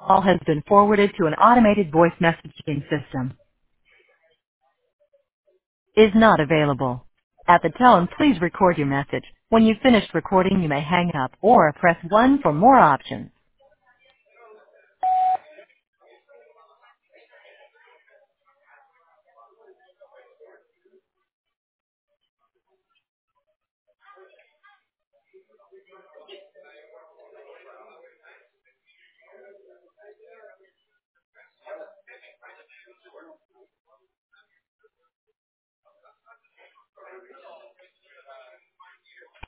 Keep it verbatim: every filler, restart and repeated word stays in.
call has been forwarded to an automated voice messaging system. Is not available. At the tone, please record your message. When you've finished recording, you may hang up or press one for more options.